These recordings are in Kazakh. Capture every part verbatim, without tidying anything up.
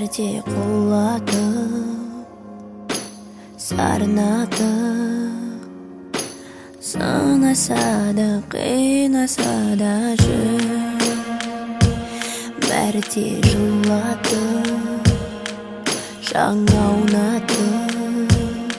Бәрде құлатып, сарнатып, сынаса да, қинаса да жүр. Бәрде жылатып, жаңа аунатып,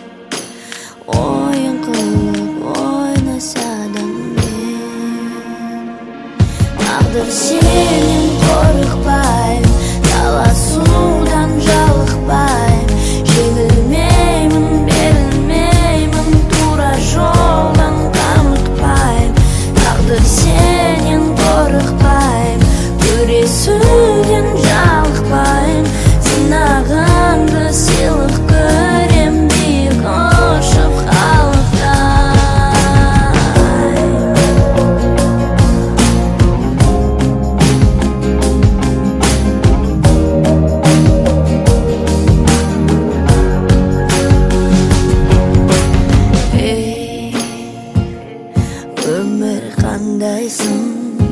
ойын қылып ойнаса да мен. Тағдыр сенен қорықпайым, таласудан жалықпайым, жеңілмеймін, берілмеймін, тура жолдан қамықпайым. Тағдыр сенен қорықпайым, күресуден жалықпайым, сынағанды сыйлық көрем, биік ұшып қалықтай. Ей, өмір қандайсың,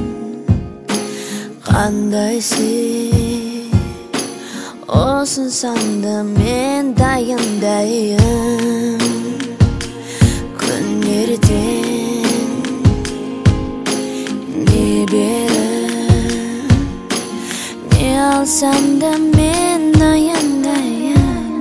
қандайсың, осың санда мен дайындайым. Күн ертең не беріп, не алсам да мен аяндайым.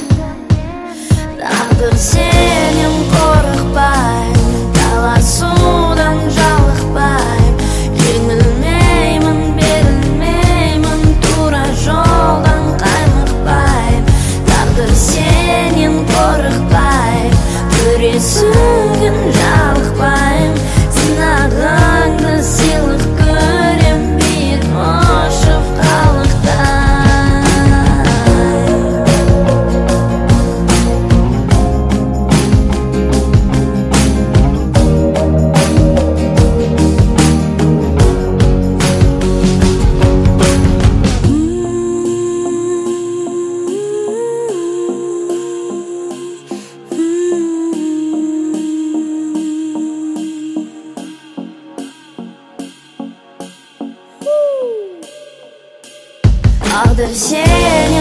Тағдыр сенен қорықпайым, таласудан жалықпайым, жеңілмеймін, берілмеймін, тура жолдан қаймықпайым. Тағдыр сенен қорықпайым, күресуден жалықпайым, сынағанды сыйлық көрем, биік ұшып қалықтай. Тағдыр сенен